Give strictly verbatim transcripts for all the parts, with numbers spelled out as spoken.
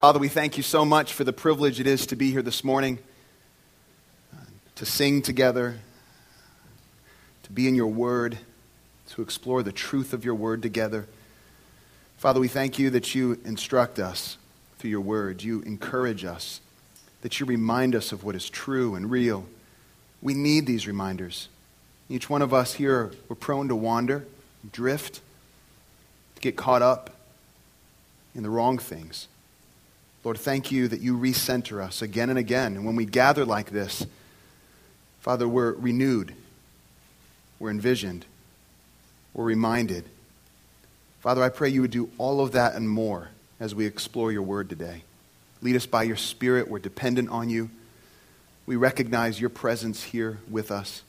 Father, we thank you so much for the privilege it is to be here this morning, uh, to sing together, to be in your word, to explore the truth of your word together. Father, we thank you that you instruct us through your word. You encourage us, that you remind us of what is true and real. We need these reminders. Each one of us here, we're prone to wander, drift, to get caught up in the wrong things. Lord, thank you that you recenter us again and again. And when we gather like this, Father, we're renewed, we're envisioned, we're reminded. Father, I pray you would do all of that and more as we explore your word today. Lead us by your Spirit. We're dependent on you. We recognize your presence here with us.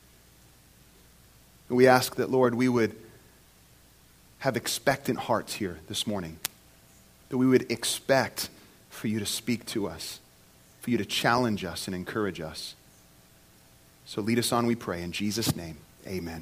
And we ask that, Lord, we would have expectant hearts here this morning, that we would expect for you to speak to us, for you to challenge us and encourage us. So lead us on, we pray. In Jesus' name, amen.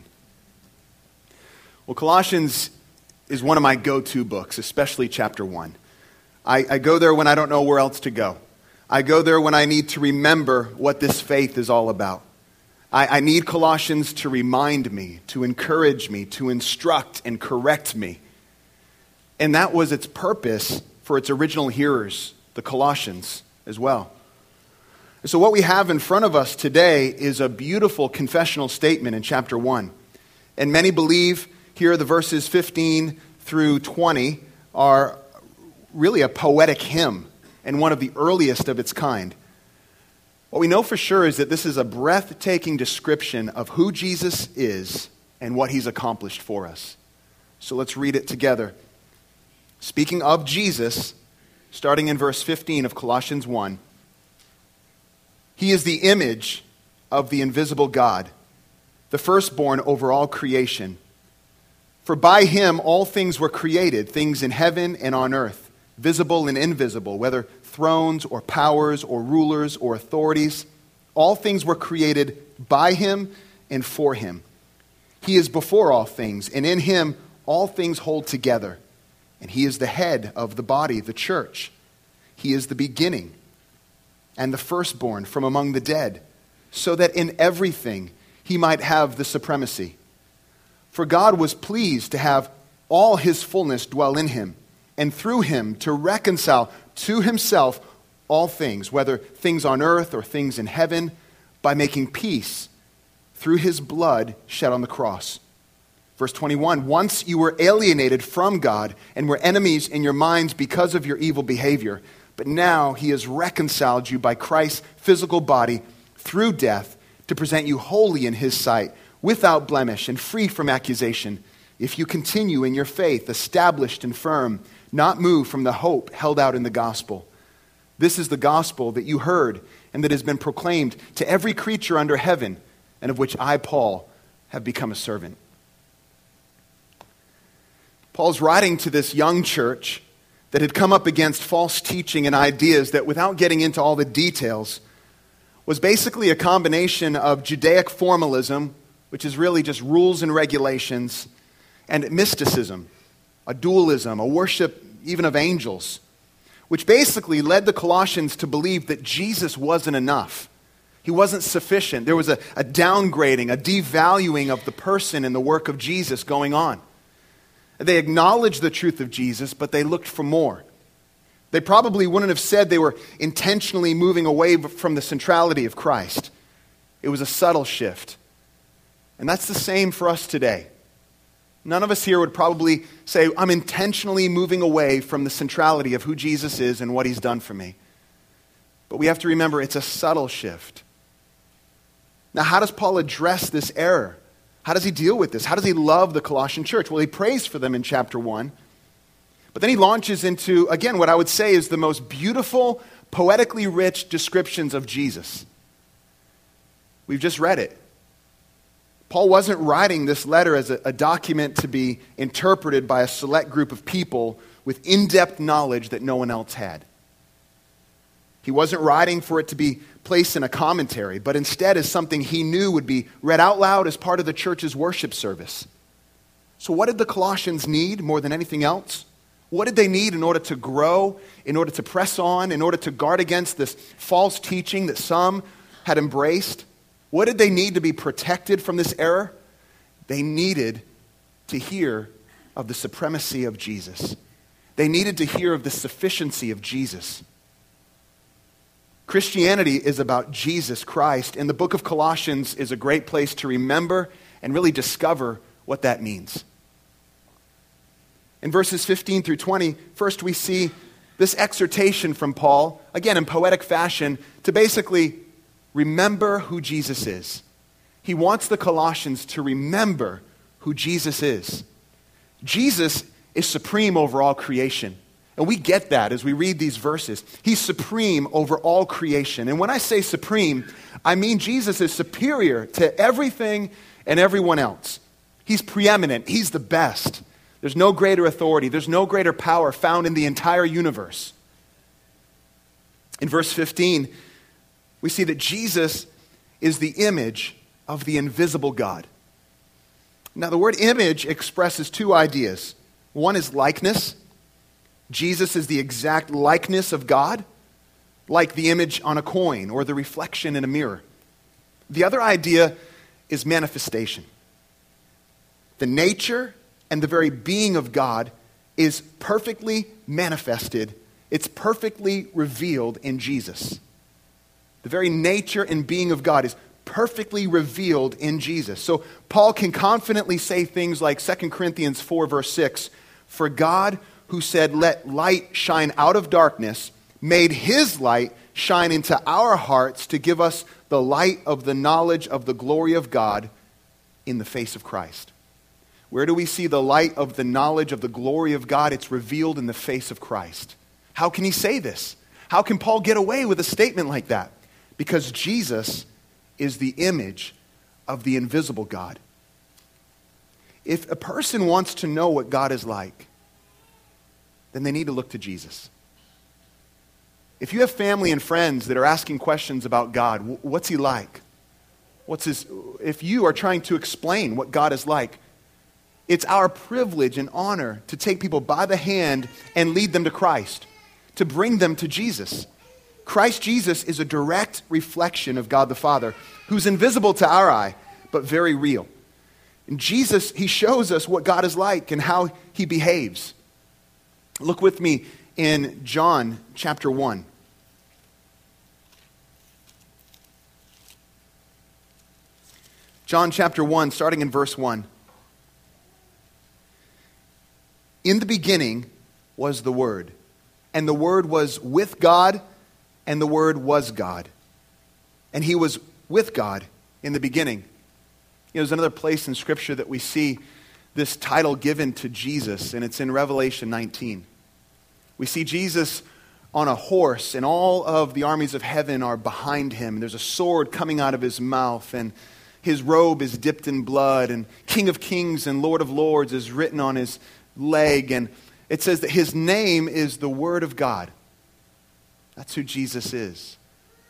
Well, Colossians is one of my go-to books, especially chapter one. I, I go there when I don't know where else to go. I go there when I need to remember what this faith is all about. I, I need Colossians to remind me, to encourage me, to instruct and correct me. And that was its purpose for its original hearers, the Colossians, as well. And so what we have in front of us today is a beautiful confessional statement in chapter one. And many believe here the verses fifteen through twenty are really a poetic hymn and one of the earliest of its kind. What we know for sure is that this is a breathtaking description of who Jesus is and what he's accomplished for us. So let's read it together. Speaking of Jesus, starting in verse fifteen of Colossians one, he is the image of the invisible God, the firstborn over all creation. For by him all things were created, things in heaven and on earth, visible and invisible, whether thrones or powers or rulers or authorities. All things were created by him and for him. He is before all things, and in him all things hold together. And he is the head of the body, the church. He is the beginning and the firstborn from among the dead, so that in everything he might have the supremacy. For God was pleased to have all his fullness dwell in him, and through him to reconcile to himself all things, whether things on earth or things in heaven, by making peace through his blood shed on the cross. Verse twenty-one, once you were alienated from God and were enemies in your minds because of your evil behavior, but now he has reconciled you by Christ's physical body through death to present you holy in his sight, without blemish and free from accusation, if you continue in your faith, established and firm, not moved from the hope held out in the gospel. This is the gospel that you heard and that has been proclaimed to every creature under heaven, and of which I, Paul, have become a servant. Paul's writing to this young church that had come up against false teaching and ideas that, without getting into all the details, was basically a combination of Judaic formalism, which is really just rules and regulations, and mysticism, a dualism, a worship even of angels, which basically led the Colossians to believe that Jesus wasn't enough. He wasn't sufficient. There was a, a downgrading, a devaluing of the person and the work of Jesus going on. They acknowledged the truth of Jesus, but they looked for more. They probably wouldn't have said they were intentionally moving away from the centrality of Christ. It was a subtle shift. And that's the same for us today. None of us here would probably say, I'm intentionally moving away from the centrality of who Jesus is and what he's done for me. But we have to remember it's a subtle shift. Now, how does Paul address this error? How does he deal with this? How does he love the Colossian church? Well, he prays for them in chapter one. But then he launches into, again, what I would say is the most beautiful, poetically rich descriptions of Jesus. We've just read it. Paul wasn't writing this letter as a, a document to be interpreted by a select group of people with in-depth knowledge that no one else had. He wasn't writing for it to be placed in a commentary, but instead as something he knew would be read out loud as part of the church's worship service. So what did the Colossians need more than anything else? What did they need in order to grow, in order to press on, in order to guard against this false teaching that some had embraced? What did they need to be protected from this error? They needed to hear of the supremacy of Jesus. They needed to hear of the sufficiency of Jesus. Christianity is about Jesus Christ, and the book of Colossians is a great place to remember and really discover what that means. In verses fifteen through twenty, first we see this exhortation from Paul, again in poetic fashion, to basically remember who Jesus is. He wants the Colossians to remember who Jesus is. Jesus is supreme over all creation. And we get that as we read these verses. He's supreme over all creation. And when I say supreme, I mean Jesus is superior to everything and everyone else. He's preeminent. He's the best. There's no greater authority. There's no greater power found in the entire universe. In verse fifteen, we see that Jesus is the image of the invisible God. Now, the word image expresses two ideas. One is likeness. Jesus is the exact likeness of God, like the image on a coin or the reflection in a mirror. The other idea is manifestation. The nature and the very being of God is perfectly manifested. It's perfectly revealed in Jesus. The very nature and being of God is perfectly revealed in Jesus. So Paul can confidently say things like Second Corinthians four, verse six, "For God, who said, 'Let light shine out of darkness,' made his light shine into our hearts to give us the light of the knowledge of the glory of God in the face of Christ." Where do we see the light of the knowledge of the glory of God? It's revealed in the face of Christ. How can he say this? How can Paul get away with a statement like that? Because Jesus is the image of the invisible God. If a person wants to know what God is like, then they need to look to Jesus. If you have family and friends that are asking questions about God, what's he like? What's his, if you are trying to explain what God is like, it's our privilege and honor to take people by the hand and lead them to Christ, to bring them to Jesus. Christ Jesus is a direct reflection of God the Father, who's invisible to our eye, but very real. And Jesus, he shows us what God is like and how he behaves. Look with me in John chapter one. John chapter one, starting in verse one. "In the beginning was the Word, and the Word was with God, and the Word was God. And he was with God in the beginning." You know, there's another place in Scripture that we see this title given to Jesus, and it's in Revelation nineteen. We see Jesus on a horse, and all of the armies of heaven are behind him. And there's a sword coming out of his mouth, and his robe is dipped in blood, and King of Kings and Lord of Lords is written on his leg, and it says that his name is the Word of God. That's who Jesus is.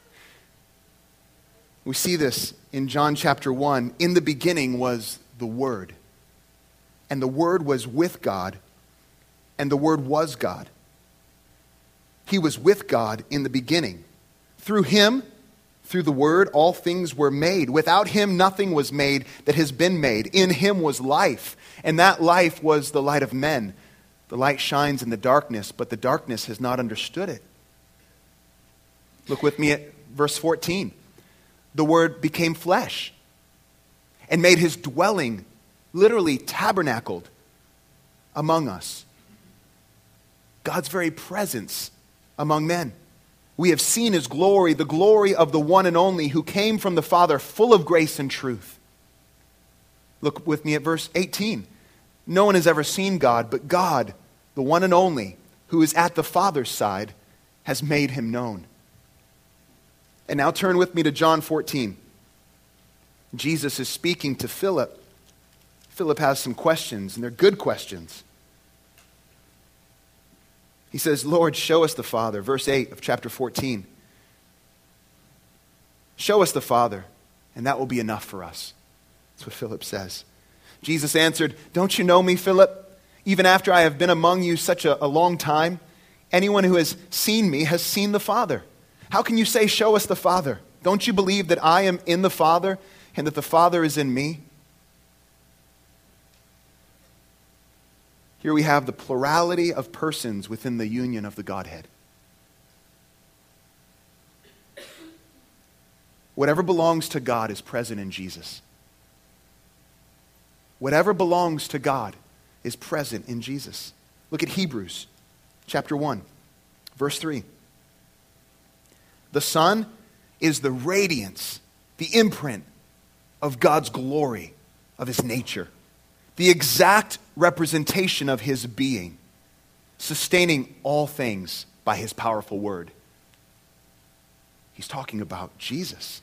We see this in John chapter one. "In the beginning was the Word, and the Word was with God, and the Word was God. He was with God in the beginning. Through him, through the Word, all things were made. Without him, nothing was made that has been made. In him was life, and that life was the light of men. The light shines in the darkness, but the darkness has not understood it." Look with me at verse fourteen. "The Word became flesh and made his dwelling," literally tabernacled, "among us." God's very presence among men. "We have seen his glory, the glory of the one and only who came from the Father, full of grace and truth." Look with me at verse eighteen. "No one has ever seen God, but God, the one and only, who is at the Father's side, has made him known." And now turn with me to John fourteen. Jesus is speaking to Philip. Philip has some questions, and they're good questions. He says, "Lord, show us the Father." Verse eight of chapter fourteen. "Show us the Father, and that will be enough for us." That's what Philip says. Jesus answered, "Don't you know me, Philip? even after I have been among you such a, a long time? Anyone who has seen me has seen the Father. How can you say, 'Show us the Father'? Don't you believe that I am in the Father and that the Father is in me?" Here we have the plurality of persons within the union of the Godhead. Whatever belongs to God is present in Jesus. Whatever belongs to God is present in Jesus. Look at Hebrews chapter one, verse three. The Son is the radiance, the imprint of God's glory, of his nature, the exact representation of his being, sustaining all things by his powerful word. He's talking about Jesus.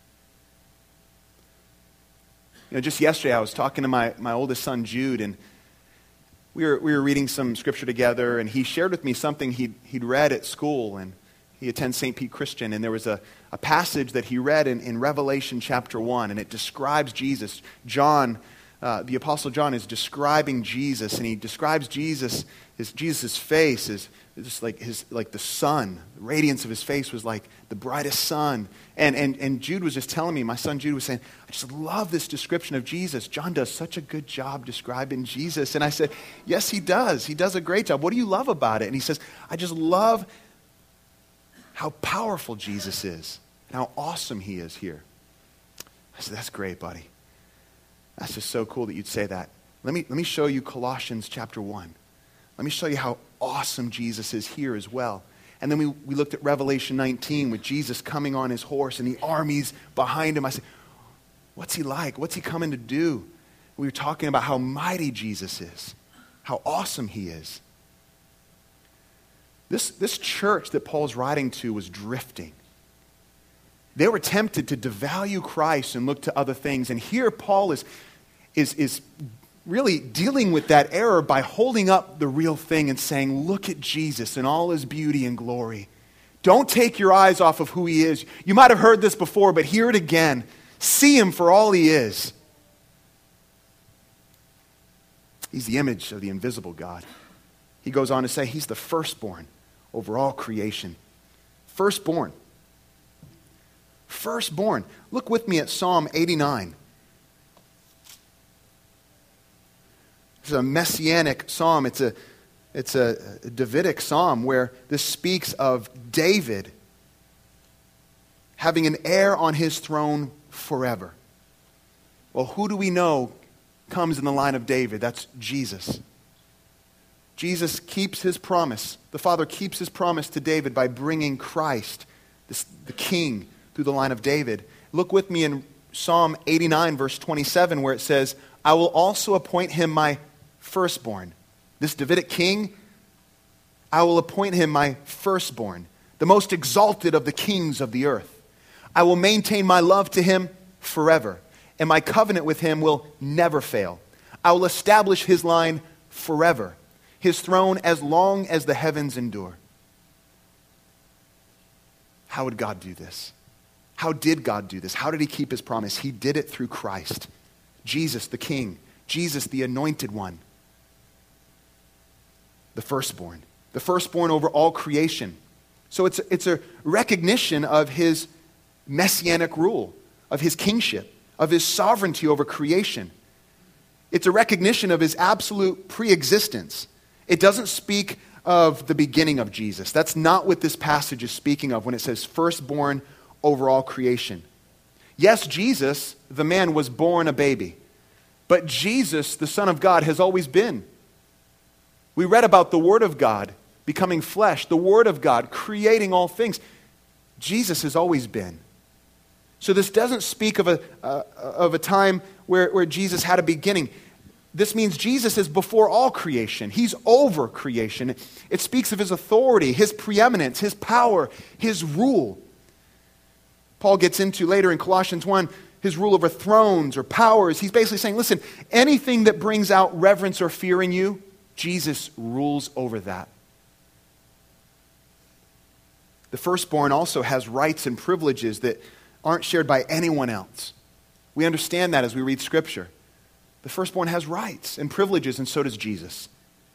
You know, just yesterday I was talking to my, my oldest son, Jude, and we were, we were reading some scripture together, and he shared with me something he'd, he'd read at school, and he attends Saint Pete Christian, and there was a, a passage that he read in, in Revelation chapter one, and it describes Jesus. John, uh, the Apostle John is describing Jesus, and he describes Jesus, his, Jesus' face is just like his, like the sun. The radiance of his face was like the brightest sun. And, and, and Jude was just telling me, my son Jude was saying, I just love this description of Jesus. John does such a good job describing Jesus. And I said, yes, he does. He does a great job. What do you love about it? And he says, I just love how powerful Jesus is and how awesome he is here. I said, that's great, buddy. That's just so cool that you'd say that. Let me, let me show you Colossians chapter one. Let me show you how awesome Jesus is here as well. And then we, we looked at Revelation nineteen with Jesus coming on his horse and the armies behind him. I said, what's he like? What's he coming to do? We were talking about how mighty Jesus is, how awesome he is. This, this church that Paul's writing to was drifting. They were tempted to devalue Christ and look to other things. And here Paul is, is, is really dealing with that error by holding up the real thing and saying, look at Jesus in all his beauty and glory. Don't take your eyes off of who he is. You might have heard this before, but hear it again. See him for all he is. He's the image of the invisible God. He goes on to say he's the firstborn over all creation. Firstborn. Firstborn. Look with me at Psalm eighty-nine. It's a messianic psalm. It's a, it's a Davidic psalm where this speaks of David having an heir on his throne forever. Well, who do we know comes in the line of David? That's Jesus. Jesus keeps his promise. The Father keeps his promise to David by bringing Christ, this, the King, through the line of David. Look with me in Psalm eighty-nine, verse twenty-seven, where it says, I will also appoint him my firstborn. This Davidic king, I will appoint him my firstborn, the most exalted of the kings of the earth. I will maintain my love to him forever, and my covenant with him will never fail. I will establish his line forever, his throne as long as the heavens endure. How would God do this? How did God do this? How did he keep his promise? He did it through Christ. Jesus the King. Jesus the Anointed One. The firstborn. The firstborn over all creation. So it's, it's a recognition of his messianic rule, of his kingship, of his sovereignty over creation. It's a recognition of his absolute pre-existence. It doesn't speak of the beginning of Jesus. That's not what this passage is speaking of when it says firstborn over all creation. Yes, Jesus, the man, was born a baby. But Jesus, the Son of God, has always been. We read about the Word of God becoming flesh, the Word of God creating all things. Jesus has always been. So this doesn't speak of a, uh, of a time where, where Jesus had a beginning. This means Jesus is before all creation. He's over creation. It speaks of his authority, his preeminence, his power, his rule. Paul gets into later in Colossians one, his rule over thrones or powers. He's basically saying, listen, anything that brings out reverence or fear in you, Jesus rules over that. The firstborn also has rights and privileges that aren't shared by anyone else. We understand that as we read Scripture. The firstborn has rights and privileges, and so does Jesus.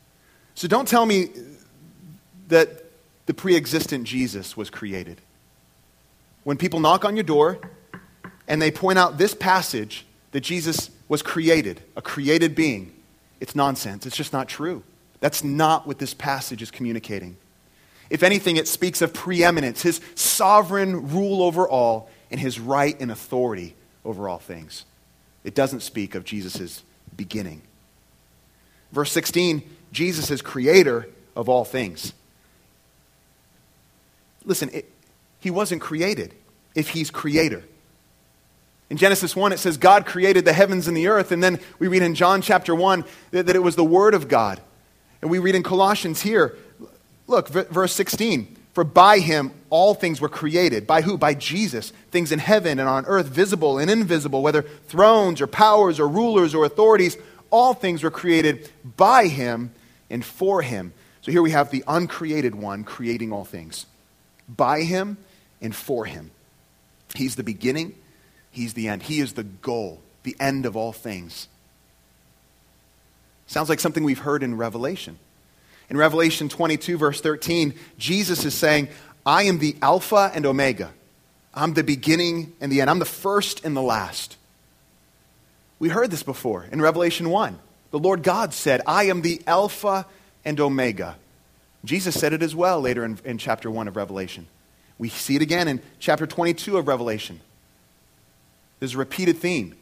So don't tell me that the pre-existent Jesus was created. When people knock on your door and they point out this passage that Jesus was created, a created being, it's nonsense. It's just not true. That's not what this passage is communicating. If anything, it speaks of preeminence, his sovereign rule over all, and his right and authority over all things. It doesn't speak of Jesus' beginning. Verse sixteen, Jesus is creator of all things. Listen, it, he wasn't created if he's creator. In Genesis one, it says God created the heavens and the earth, and then we read in John chapter one that, that it was the Word of God. And we read in Colossians here, look, v- verse sixteen, for by him all things were created. By who? By Jesus. Things in heaven and on earth, visible and invisible, whether thrones or powers or rulers or authorities, all things were created by him and for him. So here we have the uncreated one creating all things. By him and for him. He's the beginning. He's the end. He is the goal, the end of all things. Sounds like something we've heard in Revelation. In Revelation twenty-two, verse thirteen, Jesus is saying, I am the Alpha and Omega. I'm the beginning and the end. I'm the first and the last. We heard this before in Revelation one. The Lord God said, I am the Alpha and Omega. Jesus said it as well later in, in chapter one of Revelation. We see it again in chapter twenty-two of Revelation. There's a repeated theme.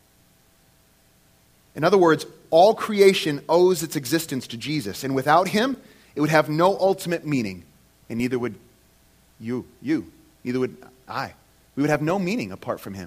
In other words, all creation owes its existence to Jesus, and without him, it would have no ultimate meaning, and neither would you, you, neither would I. We would have no meaning apart from him.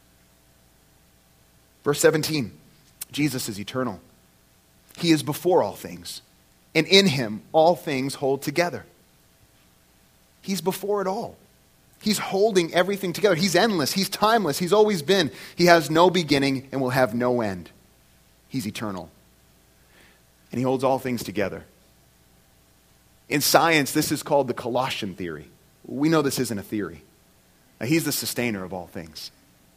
Verse seventeen, Jesus is eternal. He is before all things, and in him all things hold together. He's before it all. He's holding everything together. He's endless. He's timeless. He's always been. He has no beginning and will have no end. He's eternal. And he holds all things together. In science, this is called the Colossian theory. We know this isn't a theory. Now, he's the sustainer of all things.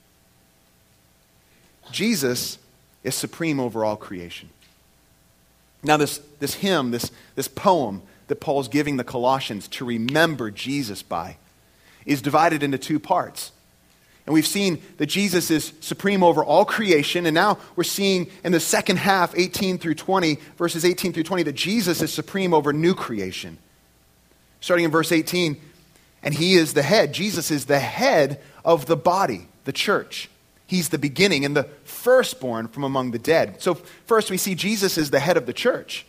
Jesus is supreme over all creation. Now, this, this hymn, this, this poem that Paul's giving the Colossians to remember Jesus by, is divided into two parts. And we've seen that Jesus is supreme over all creation, and now we're seeing in the second half, eighteen through twenty, verses eighteen through twenty, that Jesus is supreme over new creation. Starting in verse eighteen, and he is the head. Jesus is the head of the body, the church. He's the beginning and the firstborn from among the dead. So first we see Jesus is the head of the church.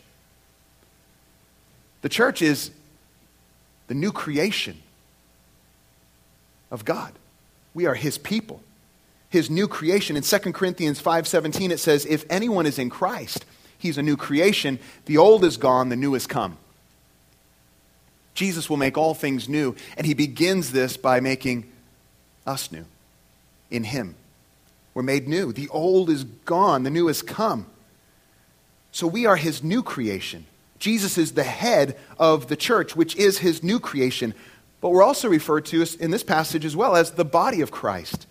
The church is the new creation of God. We are his people, his new creation. In Second Corinthians five seventeen, it says, if anyone is in Christ, he's a new creation. The old is gone, the new has come. Jesus will make all things new, and he begins this by making us new in him. We're made new. The old is gone, the new has come. So we are his new creation. Jesus is the head of the church, which is his new creation. But we're also referred to in this passage as well as the body of Christ.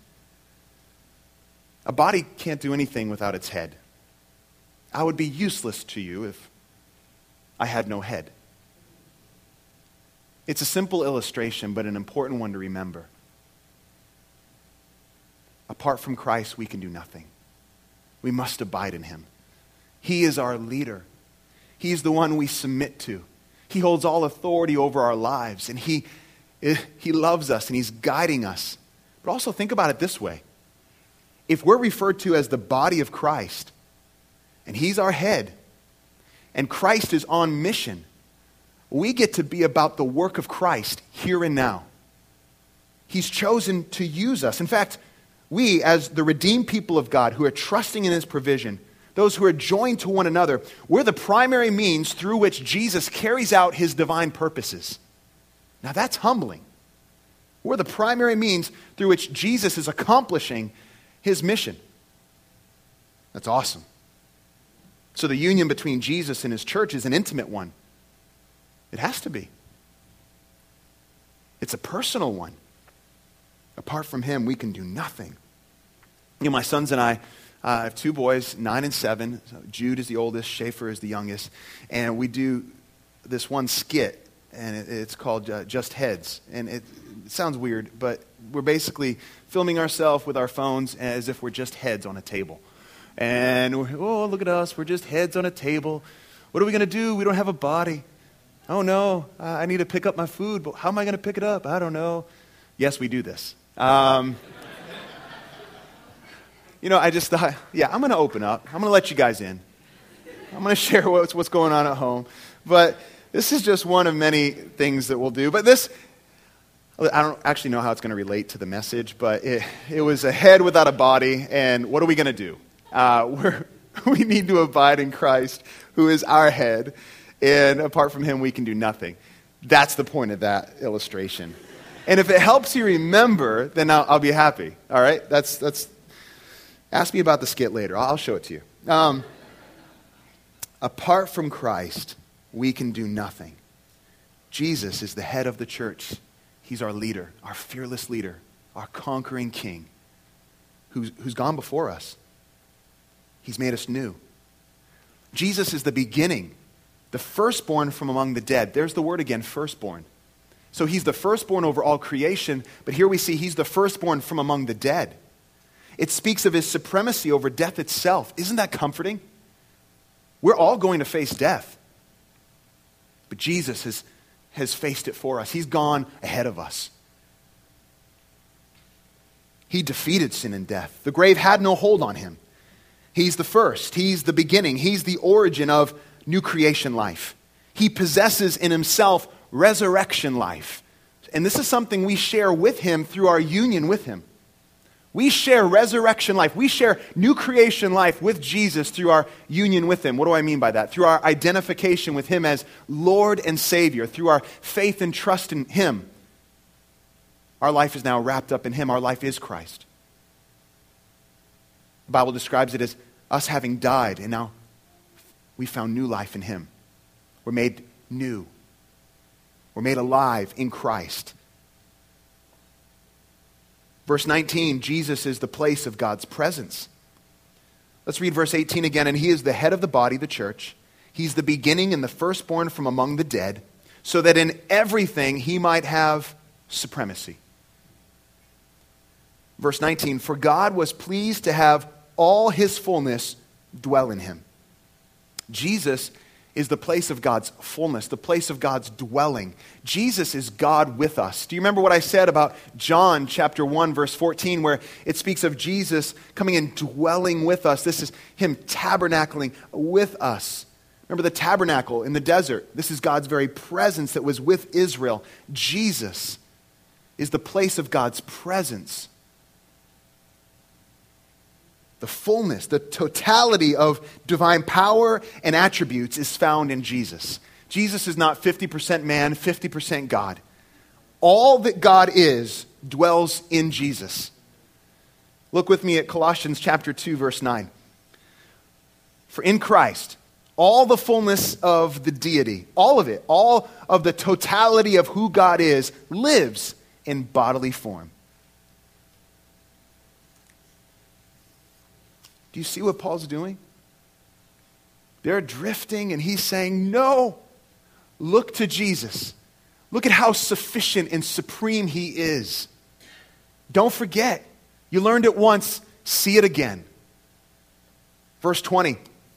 A body can't do anything without its head. I would be useless to you if I had no head. It's a simple illustration, but an important one to remember. Apart from Christ, we can do nothing. We must abide in him. He is our leader. He's the one we submit to. He holds all authority over our lives, and he He loves us and he's guiding us. But also think about it this way. If we're referred to as the body of Christ, and he's our head, and Christ is on mission, we get to be about the work of Christ here and now. He's chosen to use us. In fact, we as the redeemed people of God who are trusting in his provision, those who are joined to one another, we're the primary means through which Jesus carries out his divine purposes. Now that's humbling. We're the primary means through which Jesus is accomplishing his mission. That's awesome. So the union between Jesus and his church is an intimate one. It has to be. It's a personal one. Apart from him, we can do nothing. You know, my sons and I, Uh, I have two boys, nine and seven. So Jude is the oldest, Schaefer is the youngest. And we do this one skit, and it, it's called uh, Just Heads. And it, it sounds weird, but we're basically filming ourselves with our phones as if we're just heads on a table. And, we're, oh, look at us, we're just heads on a table. What are we going to do? We don't have a body. Oh, no, uh, I need to pick up my food, but how am I going to pick it up? I don't know. Yes, we do this. Um, you know, I just thought, yeah, I'm going to open up. I'm going to let you guys in. I'm going to share what's, what's going on at home. But this is just one of many things that we'll do. But this, I don't actually know how it's going to relate to the message, but it, it was a head without a body, and what are we going to do? Uh, we're, we need to abide in Christ, who is our head, and apart from him, we can do nothing. That's the point of that illustration. And if it helps you remember, then I'll, I'll be happy, all right? That's, that's. Ask me about the skit later. I'll show it to you. Um, apart from Christ, we can do nothing. Jesus is the head of the church. He's our leader, our fearless leader, our conquering king, who's, who's gone before us. He's made us new. Jesus is the beginning, the firstborn from among the dead. There's the word again, firstborn. So he's the firstborn over all creation, but here we see he's the firstborn from among the dead. It speaks of his supremacy over death itself. Isn't that comforting? We're all going to face death. But Jesus has, has faced it for us. He's gone ahead of us. He defeated sin and death. The grave had no hold on him. He's the first. He's the beginning. He's the origin of new creation life. He possesses in himself resurrection life. And this is something we share with him through our union with him. We share resurrection life. We share new creation life with Jesus through our union with him. What do I mean by that? Through our identification with him as Lord and Savior, through our faith and trust in him. Our life is now wrapped up in him. Our life is Christ. The Bible describes it as us having died, and now we found new life in him. We're made new. We're made alive in Christ. Verse nineteen, Jesus is the place of God's presence. Let's read verse eighteen again. And he is the head of the body, the church. He's the beginning and the firstborn from among the dead, so that in everything he might have supremacy. Verse nineteen, for God was pleased to have all his fullness dwell in him. Jesus is the place of God's fullness, the place of God's dwelling. Jesus is God with us. Do you remember what I said about John chapter one, verse fourteen, where it speaks of Jesus coming and dwelling with us? This is him tabernacling with us. Remember the tabernacle in the desert? This is God's very presence that was with Israel. Jesus is the place of God's presence. The fullness, the totality of divine power and attributes is found in Jesus. Jesus is not fifty percent man, fifty percent God. All that God is dwells in Jesus. Look with me at Colossians chapter two, verse nine. For in Christ, all the fullness of the deity, all of it, all of the totality of who God is, lives in bodily form. Do you see what Paul's doing? They're drifting, and he's saying, no, look to Jesus. Look at how sufficient and supreme he is. Don't forget. You learned it once, see it again. Verse twenty.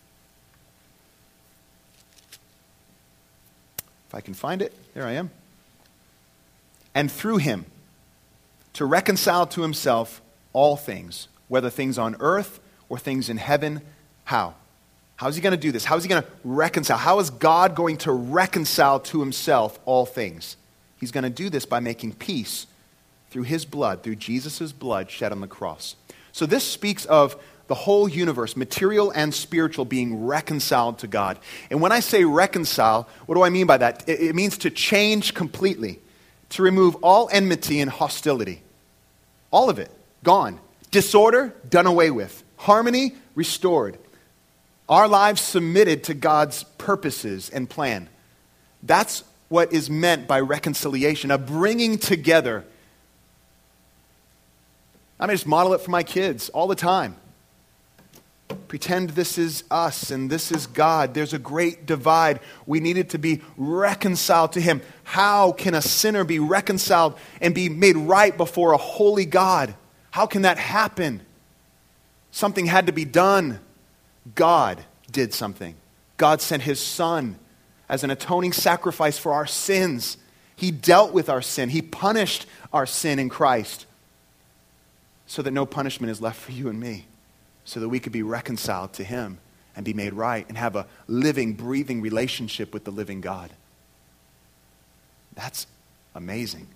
If I can find it, there I am. And through him, to reconcile to himself all things, whether things on earth or things in heaven. How? How is he going to do this? How is he going to reconcile? How is God going to reconcile to himself all things? He's going to do this by making peace through his blood, through Jesus' blood shed on the cross. So this speaks of the whole universe, material and spiritual, being reconciled to God. And when I say reconcile, what do I mean by that? It, it means to change completely, to remove all enmity and hostility. All of it, gone. Disorder, done away with. Harmony, restored. Our lives submitted to God's purposes and plan. That's what is meant by reconciliation, a bringing together. I mean, just model it for my kids all the time. Pretend this is us and this is God. There's a great divide. We needed to be reconciled to him. How can a sinner be reconciled and be made right before a holy God? How can that happen? Something had to be done. God did something. God sent his Son as an atoning sacrifice for our sins. He dealt with our sin. He punished our sin in Christ so that no punishment is left for you and me, so that we could be reconciled to him and be made right and have a living, breathing relationship with the living God. That's amazing.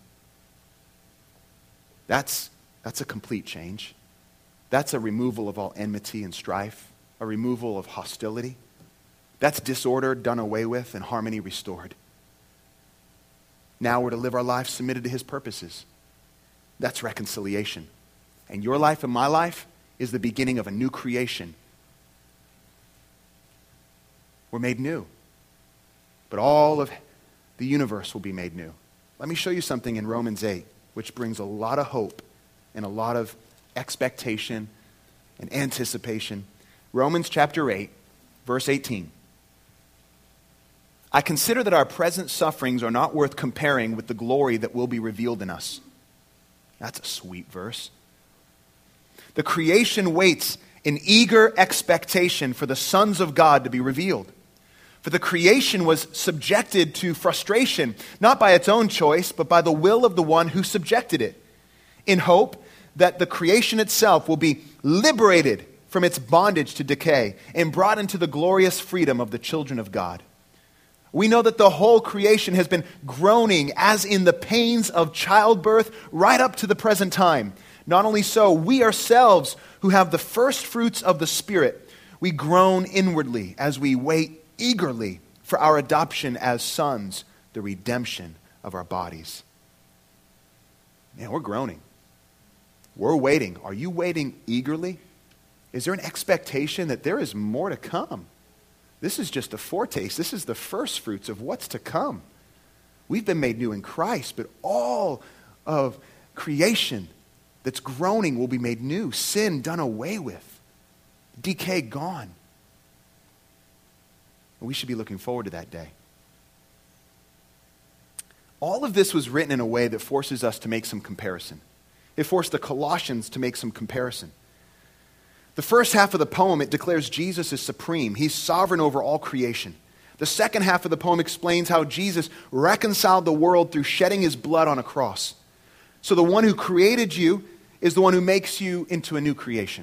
That's, that's a complete change. That's a removal of all enmity and strife, a removal of hostility. That's disorder done away with and harmony restored. Now we're to live our lives submitted to his purposes. That's reconciliation. And your life and my life is the beginning of a new creation. We're made new. But all of the universe will be made new. Let me show you something in Romans eight, which brings a lot of hope and a lot of expectation and anticipation. Romans chapter eight, verse eighteen. I consider that our present sufferings are not worth comparing with the glory that will be revealed in us. That's a sweet verse. The creation waits in eager expectation for the sons of God to be revealed. For the creation was subjected to frustration, not by its own choice, but by the will of the one who subjected it, in hope that the creation itself will be liberated from its bondage to decay and brought into the glorious freedom of the children of God. We know that the whole creation has been groaning as in the pains of childbirth right up to the present time. Not only so, we ourselves who have the first fruits of the Spirit, we groan inwardly as we wait eagerly for our adoption as sons, the redemption of our bodies. Man, we're groaning. We're waiting. Are you waiting eagerly? Is there an expectation that there is more to come? This is just a foretaste. This is the first fruits of what's to come. We've been made new in Christ, but all of creation that's groaning will be made new. Sin done away with. Decay gone. And we should be looking forward to that day. All of this was written in a way that forces us to make some comparison. It forced the Colossians to make some comparison. The first half of the poem, it declares Jesus is supreme. He's sovereign over all creation. The second half of the poem explains how Jesus reconciled the world through shedding his blood on a cross. So the one who created you is the one who makes you into a new creation.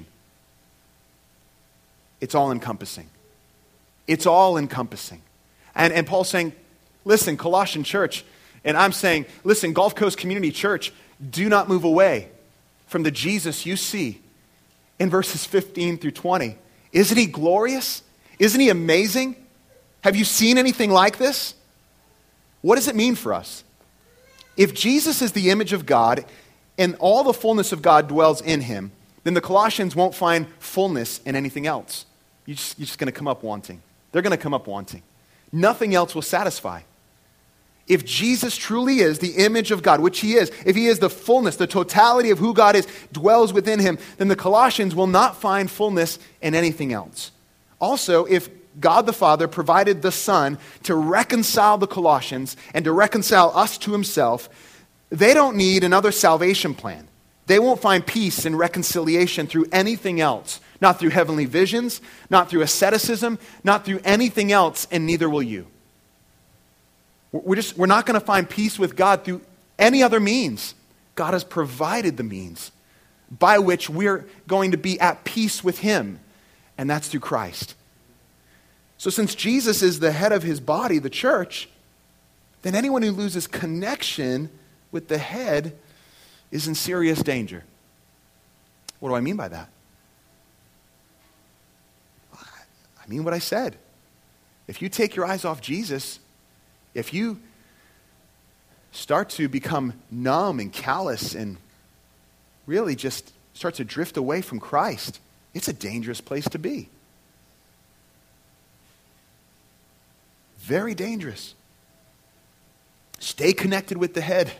It's all encompassing. It's all encompassing. And, and Paul's saying, listen, Colossian church, and I'm saying, listen, Gulf Coast Community Church, do not move away from the Jesus you see in verses fifteen through twenty. Isn't he glorious? Isn't he amazing? Have you seen anything like this? What does it mean for us? If Jesus is the image of God and all the fullness of God dwells in him, then the Colossians won't find fullness in anything else. You're just, you're just going to come up wanting. They're going to come up wanting. Nothing else will satisfy. If Jesus truly is the image of God, which he is, if he is the fullness, the totality of who God is, dwells within him, then the Colossians will not find fullness in anything else. Also, if God the Father provided the Son to reconcile the Colossians and to reconcile us to himself, they don't need another salvation plan. They won't find peace and reconciliation through anything else. Not through heavenly visions, not through asceticism, not through anything else, and neither will you. We're, just, we're not going to find peace with God through any other means. God has provided the means by which we're going to be at peace with him, and that's through Christ. So since Jesus is the head of his body, the church, then anyone who loses connection with the head is in serious danger. What do I mean by that? I mean what I said. If you take your eyes off Jesus, if you start to become numb and callous and really just start to drift away from Christ, it's a dangerous place to be. Very dangerous. Stay connected with the head.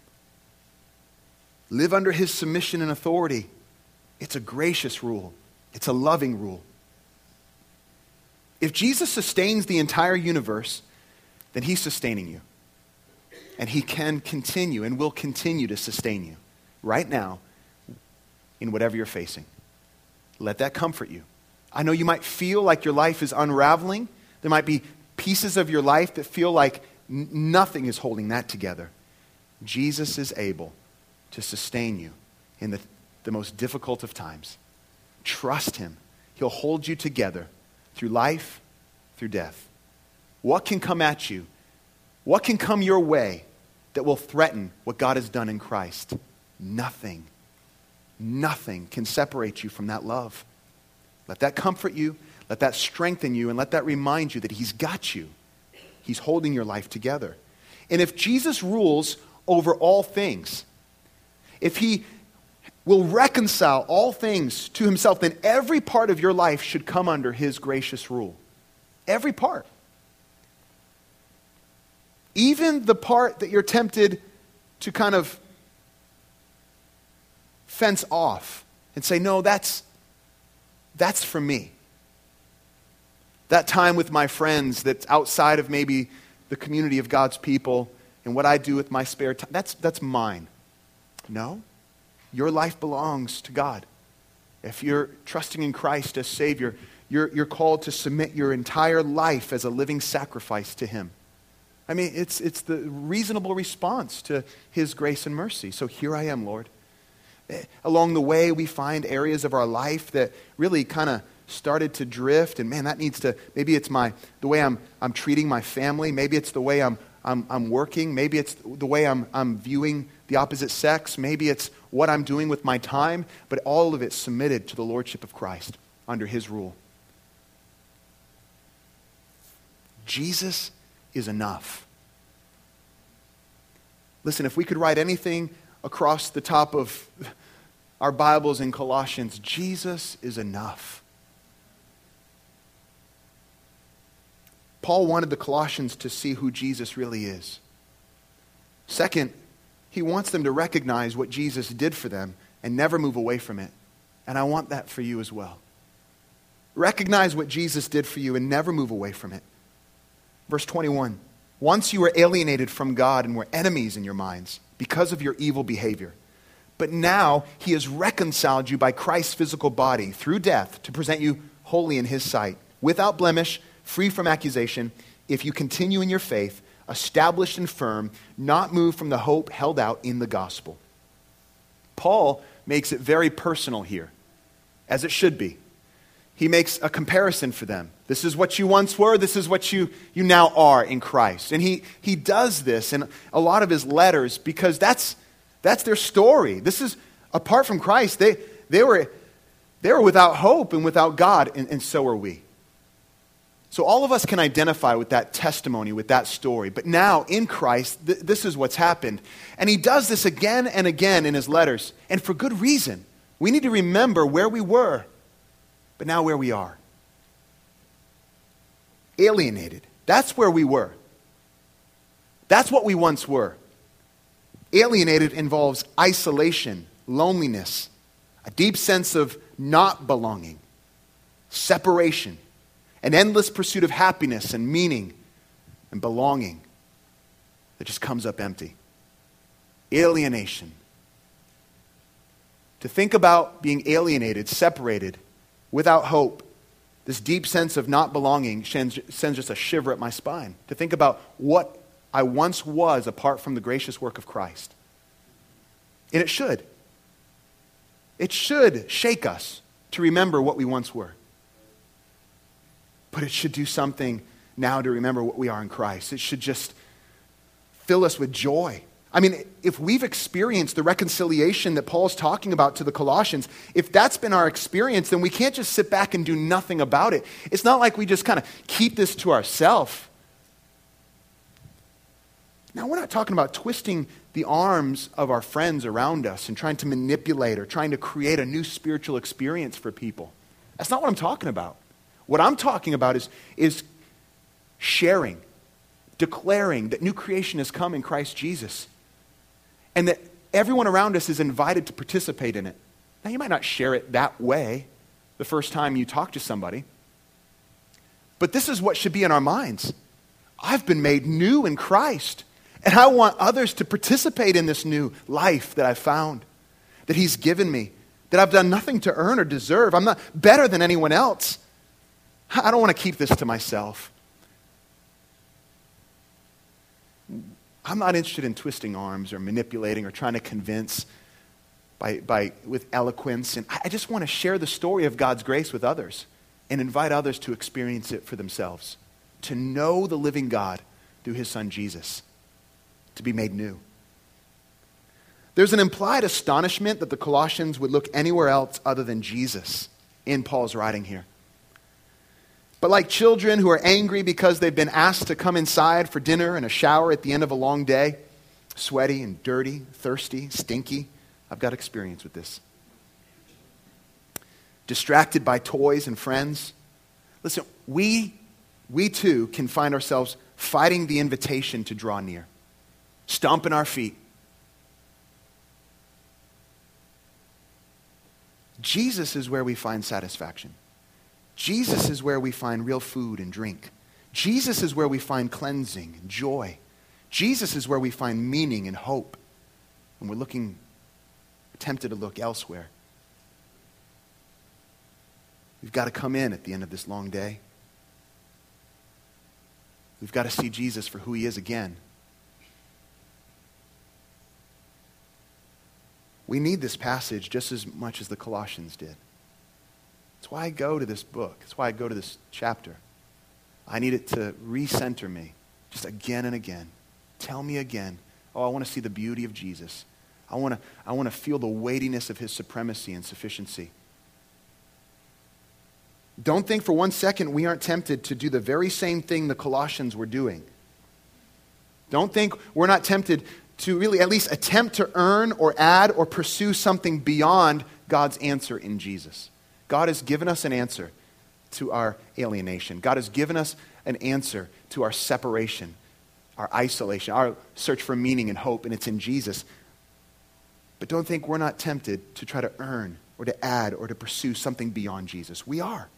Live under his submission and authority. It's a gracious rule. It's a loving rule. If Jesus sustains the entire universe, then he's sustaining you. And he can continue and will continue to sustain you right now in whatever you're facing. Let that comfort you. I know you might feel like your life is unraveling. There might be pieces of your life that feel like n- nothing is holding that together. Jesus is able to sustain you in the, the most difficult of times. Trust him. He'll hold you together through life, through death. What can come at you? What can come your way that will threaten what God has done in Christ? Nothing. Nothing can separate you from that love. Let that comfort you. Let that strengthen you. And let that remind you that he's got you. He's holding your life together. And if Jesus rules over all things, if he will reconcile all things to himself, then every part of your life should come under his gracious rule. Every part. Even the part that you're tempted to kind of fence off and say, no, that's, that's for me. That time with my friends that's outside of maybe the community of God's people and what I do with my spare time, that's, that's mine. No, your life belongs to God. If you're trusting in Christ as Savior, you're, you're called to submit your entire life as a living sacrifice to him. I mean, it's, it's the reasonable response to his grace and mercy. So here I am, Lord. Along the way, we find areas of our life that really kind of started to drift, and man, that needs to, maybe it's my, the way I'm, I'm treating my family, maybe it's the way I'm, I'm, I'm working, maybe it's the way I'm, I'm viewing the opposite sex, maybe it's what I'm doing with my time, but all of it submitted to the Lordship of Christ under his rule. Jesus is enough. Listen, if we could write anything across the top of our Bibles in Colossians, Jesus is enough. Paul wanted the Colossians to see who Jesus really is. Second, he wants them to recognize what Jesus did for them and never move away from it. And I want that for you as well. Recognize what Jesus did for you and never move away from it. Verse twenty-one, once you were alienated from God and were enemies in your minds because of your evil behavior. But now he has reconciled you by Christ's physical body through death to present you holy in his sight, without blemish, free from accusation, if you continue in your faith, established and firm, not moved from the hope held out in the gospel. Paul makes it very personal here, as it should be. He makes a comparison for them. This is what you once were. This is what you, you now are in Christ. And he, he does this in a lot of his letters because that's, that's their story. This is, apart from Christ, they, they, were, they were without hope and without God, and, and so are we. So all of us can identify with that testimony, with that story. But now, in Christ, th- this is what's happened. And he does this again and again in his letters. And for good reason. We need to remember where we were, but now where we are. Alienated. That's where we were. That's what we once were. Alienated involves isolation, loneliness, a deep sense of not belonging, separation, an endless pursuit of happiness and meaning and belonging that just comes up empty. Alienation. To think about being alienated, separated, without hope, this deep sense of not belonging sends, sends just a shiver up my spine. To think about what I once was apart from the gracious work of Christ. And it should. It should shake us to remember what we once were. But it should do something now to remember what we are in Christ. It should just fill us with joy. I mean, if we've experienced the reconciliation that Paul's talking about to the Colossians, if that's been our experience, then we can't just sit back and do nothing about it. It's not like we just kind of keep this to ourselves. Now, we're not talking about twisting the arms of our friends around us and trying to manipulate or trying to create a new spiritual experience for people. That's not what I'm talking about. What I'm talking about is, is sharing, declaring that new creation has come in Christ Jesus and that everyone around us is invited to participate in it. Now, you might not share it that way, the first time you talk to somebody. But this is what should be in our minds. I've been made new in Christ, and I want others to participate in this new life that I've found, that he's given me, that I've done nothing to earn or deserve. I'm not better than anyone else. I don't want to keep this to myself. I'm not interested in twisting arms or manipulating or trying to convince by, by with eloquence. And I just want to share the story of God's grace with others and invite others to experience it for themselves, to know the living God through his son Jesus, to be made new. There's an implied astonishment that the Colossians would look anywhere else other than Jesus in Paul's writing here. But like children who are angry because they've been asked to come inside for dinner and a shower at the end of a long day, sweaty and dirty, thirsty, stinky, I've got experience with this. Distracted by toys and friends. Listen, we, we too can find ourselves fighting the invitation to draw near, stomping our feet. Jesus is where we find satisfaction. Jesus is where we find real food and drink. Jesus is where we find cleansing and joy. Jesus is where we find meaning and hope. And we're looking, tempted to look elsewhere. We've got to come in at the end of this long day. We've got to see Jesus for who he is again. We need this passage just as much as the Colossians did. That's why I go to this book. That's why I go to this chapter. I need it to recenter me just again and again. Tell me again, oh, I want to see the beauty of Jesus. I want to, I want to feel the weightiness of his supremacy and sufficiency. Don't think for one second we aren't tempted to do the very same thing the Colossians were doing. Don't think we're not tempted to really at least attempt to earn or add or pursue something beyond God's answer in Jesus. God has given us an answer to our alienation. God has given us an answer to our separation, our isolation, our search for meaning and hope, and it's in Jesus. But don't think we're not tempted to try to earn or to add or to pursue something beyond Jesus. We are.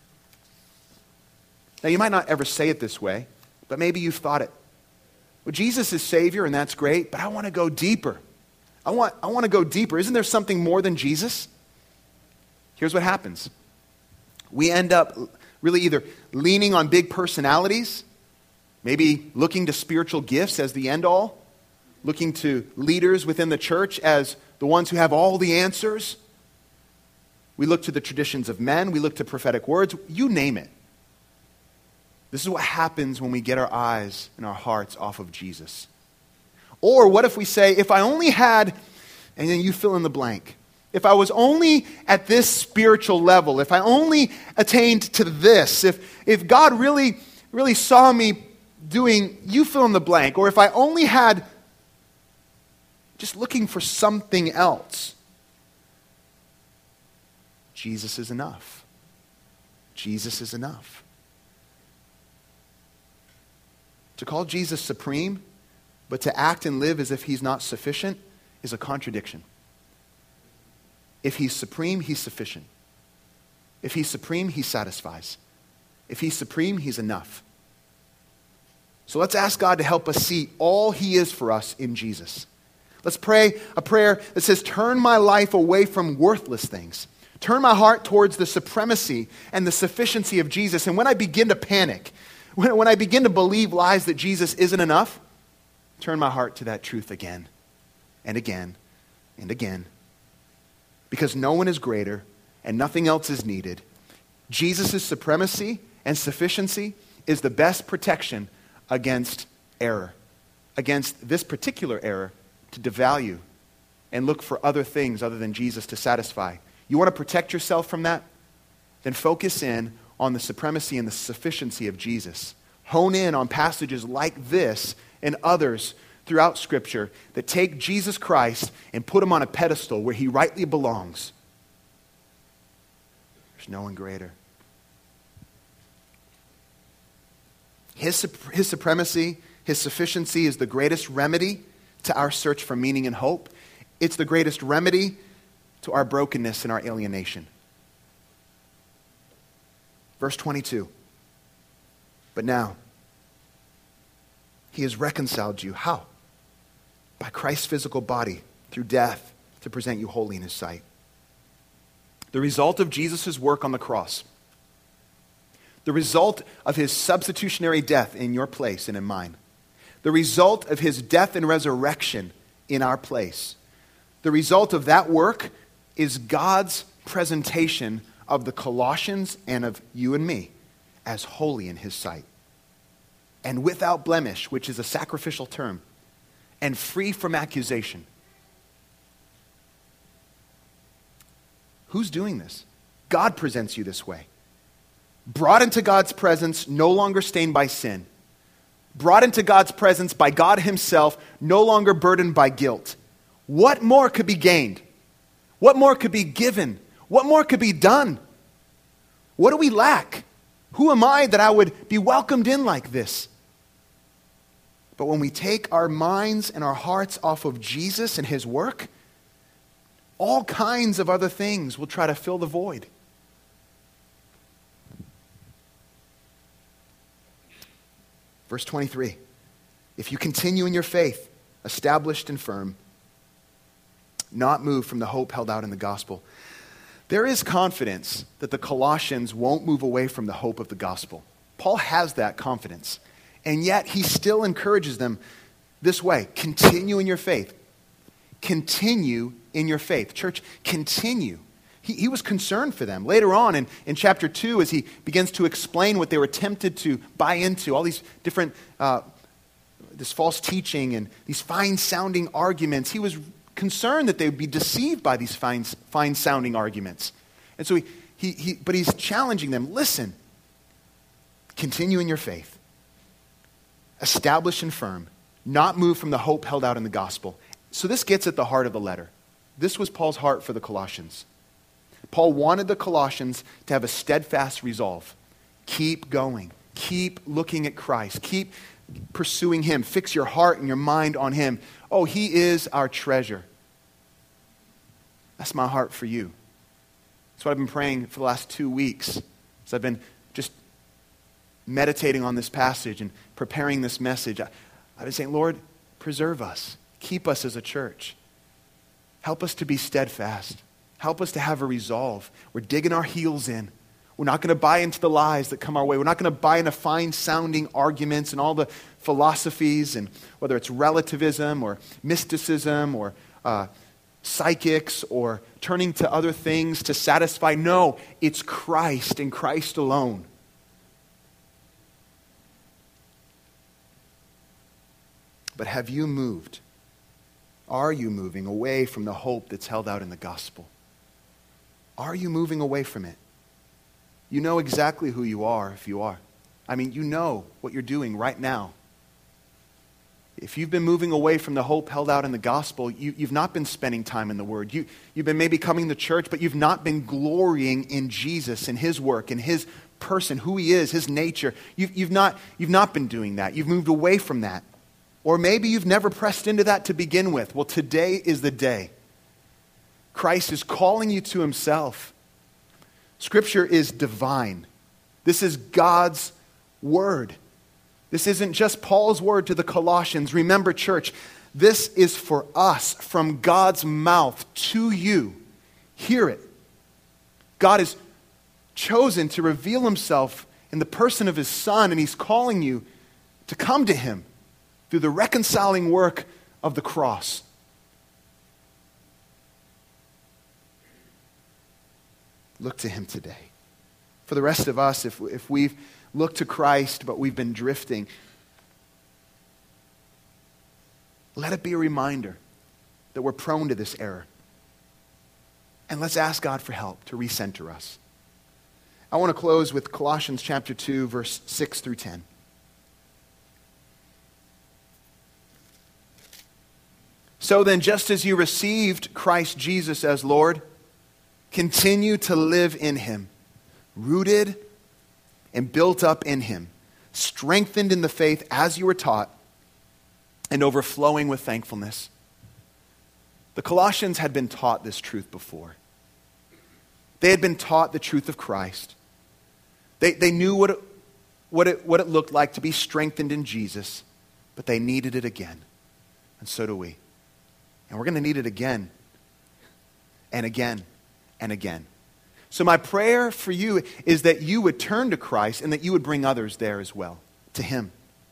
Now, you might not ever say it this way, but maybe you've thought it. Well, Jesus is Savior, and that's great, but I want to go deeper. I want, I want to go deeper. Isn't there something more than Jesus? Here's what happens. We end up really either leaning on big personalities, maybe looking to spiritual gifts as the end-all, looking to leaders within the church as the ones who have all the answers. We look to the traditions of men. We look to prophetic words. You name it. This is what happens when we get our eyes and our hearts off of Jesus. Or what if we say, if I only had, and then you fill in the blank. If I was only at this spiritual level, if I only attained to this, if, if God really, really saw me doing, you fill in the blank, or if I only had just looking for something else, Jesus is enough. Jesus is enough. To call Jesus supreme, but to act and live as if he's not sufficient is a contradiction. If he's supreme, he's sufficient. If he's supreme, he satisfies. If he's supreme, he's enough. So let's ask God to help us see all he is for us in Jesus. Let's pray a prayer that says, turn my life away from worthless things. Turn my heart towards the supremacy and the sufficiency of Jesus. And when I begin to panic, when, when I begin to believe lies that Jesus isn't enough, turn my heart to that truth again and again and again. Because no one is greater and nothing else is needed. Jesus' supremacy and sufficiency is the best protection against error, against this particular error, to devalue and look for other things other than Jesus to satisfy. You want to protect yourself from that? Then focus in on the supremacy and the sufficiency of Jesus. Hone in on passages like this and others throughout Scripture that take Jesus Christ and put him on a pedestal where he rightly belongs. There's no one greater. His, his supremacy, his sufficiency is the greatest remedy to our search for meaning and hope. It's the greatest remedy to our brokenness and our alienation. Verse twenty-two. But now, he has reconciled you. How? By Christ's physical body, through death, to present you holy in his sight. The result of Jesus' work on the cross, the result of his substitutionary death in your place and in mine, the result of his death and resurrection in our place, the result of that work is God's presentation of the Colossians and of you and me as holy in his sight, and without blemish, which is a sacrificial term, and free from accusation. Who's doing this? God presents you this way. Brought into God's presence, no longer stained by sin. Brought into God's presence by God himself, no longer burdened by guilt. What more could be gained? What more could be given? What more could be done? What do we lack? Who am I that I would be welcomed in like this? But when we take our minds and our hearts off of Jesus and his work, all kinds of other things will try to fill the void. Verse twenty-three, if you continue in your faith, established and firm, not moved from the hope held out in the gospel. There is confidence that the Colossians won't move away from the hope of the gospel. Paul has that confidence. And yet he still encourages them this way. Continue in your faith. Continue in your faith. Church, continue. He, he was concerned for them. Later on in, in chapter two, as he begins to explain what they were tempted to buy into, all these different, uh, this false teaching and these fine-sounding arguments, he was concerned that they would be deceived by these fine, fine-sounding arguments. And so he, he, he, but he's challenging them. Listen, continue in your faith. Established and firm, not moved from the hope held out in the gospel. So this gets at the heart of the letter. This was Paul's heart for the Colossians. Paul wanted the Colossians to have a steadfast resolve. Keep going. Keep looking at Christ. Keep pursuing him. Fix your heart and your mind on him. Oh, he is our treasure. That's my heart for you. That's what I've been praying for the last two weeks. As I've been just meditating on this passage and preparing this message. I, I've been saying, Lord, preserve us. Keep us as a church. Help us to be steadfast. Help us to have a resolve. We're digging our heels in. We're not going to buy into the lies that come our way. We're not going to buy into fine-sounding arguments and all the philosophies, and whether it's relativism or mysticism or uh, psychics or turning to other things to satisfy. No, it's Christ and Christ alone. But have you moved? Are you moving away from the hope that's held out in the gospel? Are you moving away from it? You know exactly who you are if you are. I mean, you know what you're doing right now. If you've been moving away from the hope held out in the gospel, you, you've not been spending time in the Word. You, you've been maybe coming to church, but you've not been glorying in Jesus and his work and his person, who he is, his nature. You've, you've, not, you've not been doing that. You've moved away from that. Or maybe you've never pressed into that to begin with. Well, today is the day. Christ is calling you to himself. Scripture is divine. This is God's word. This isn't just Paul's word to the Colossians. Remember, church, this is for us, from God's mouth to you. Hear it. God has chosen to reveal himself in the person of his Son, and he's calling you to come to him through the reconciling work of the cross. Look to him today. For the rest of us, if, if we've looked to Christ but we've been drifting, let it be a reminder that we're prone to this error. And let's ask God for help to recenter us. I want to close with Colossians chapter two, verse six through ten. So then, just as you received Christ Jesus as Lord, continue to live in him, rooted and built up in him, strengthened in the faith as you were taught, and overflowing with thankfulness. The Colossians had been taught this truth before. They had been taught the truth of Christ. They, they knew what it, what, it, what it looked like to be strengthened in Jesus, but they needed it again. And so do we. And we're going to need it again and again and again. So my prayer for you is that you would turn to Christ and that you would bring others there as well, to Him.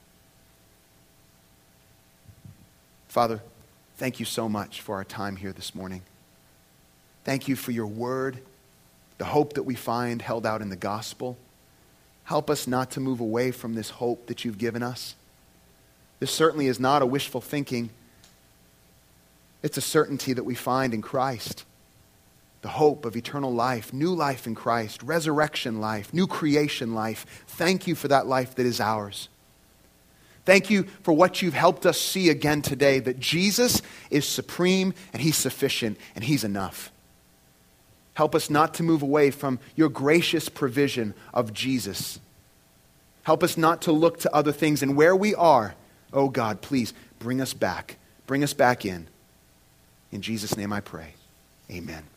Father, thank you so much for our time here this morning. Thank you for your word, the hope that we find held out in the gospel. Help us not to move away from this hope that you've given us. This certainly is not a wishful thinking. It's a certainty that we find in Christ. The hope of eternal life, new life in Christ, resurrection life, new creation life. Thank you for that life that is ours. Thank you for what you've helped us see again today, that Jesus is supreme and He's sufficient and He's enough. Help us not to move away from your gracious provision of Jesus. Help us not to look to other things. And where we are, oh God, please bring us back. Bring us back in. In Jesus' name I pray. Amen.